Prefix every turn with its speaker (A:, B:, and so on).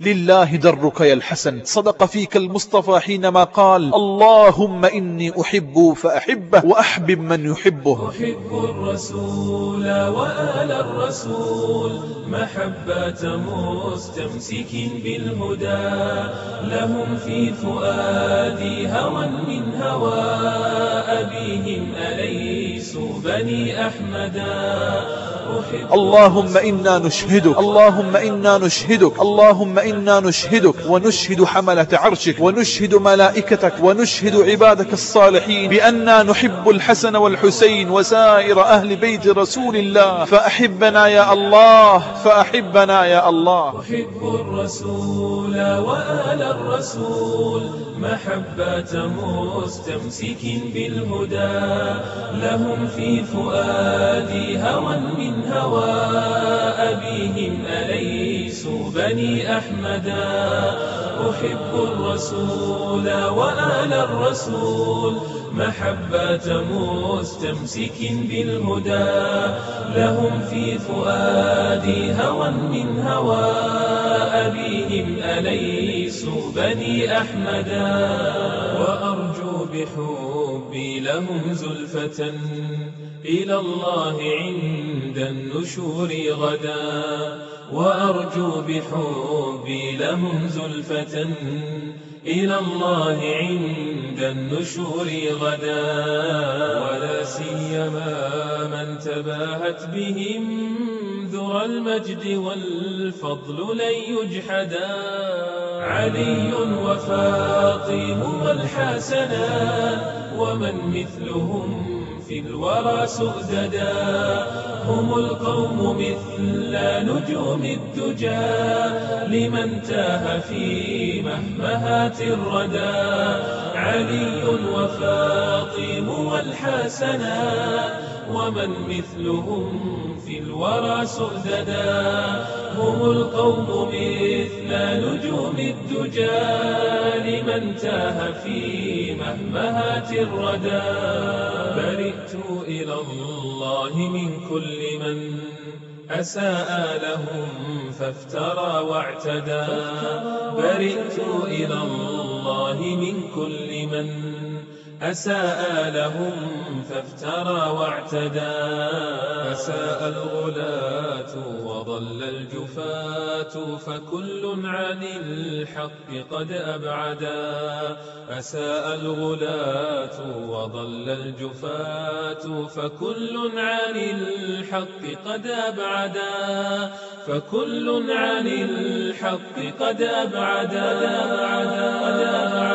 A: لله درك يا الحسن. صدق فيك المصطفى حينما قال اللهم إني أحب فأحبه وأحبب من يحبه.
B: أحب الرسول وآل الرسول محبة مستمسك بالهدى، لهم في فؤادي هوى من هوى أبيهم أليسوا بني أحمدا.
A: اللهم إنا نشهدك، اللهم إنا نشهدك، اللهم إنا نشهدك ونشهد حملة عرشك ونشهد ملائكتك ونشهد عبادك الصالحين بأننا نحب الحسن والحسين وسائر أهل بيت رسول الله، فأحبنا يا الله، فأحبنا يا الله.
B: أحب الرسول وآل الرسول محبة مستمسك بالهدى، لهم في فؤادي هوى من هوى أبيهم أليسوا بني أحمدا. أحب الرسول وآل الرسول محبة مستمسك بالهدى، لهم في فؤادي هوى من هوى أبيهم أليسوا بني أحمدا. وأرجو بحبي لهم زلفة إلى الله عند النشور غدا، وأرجو بحبي لهم زلفة إلى الله عند النشور غدا، ولا سيما من تباهت بهم ذرى المجد والفضل لن يجحدا. علي وفاطم والحسنان ومن مثلهم في الورى سؤددا، هم القوم مثل نجوم الدجى لمن تاه في مهمهات الردى. علي وفاطم والحسنان ومن مثلهم في الورى سؤددا، هم القوم مثل نجوم الدجى لمن تاه في مهمهات الردى. برئت إلى الله من كل من أساء لهم فافترى واعتدى، برئت إلى الله من كل من أساء لهم فافترى واعتدى. أساء الغلاة وضل الجفاة فكل عن الحق قد أبعدا. أساء الغلاة وضل الجفاة فكل عن الحق قد أبعدا، فكل عن الحق قد أبعدا.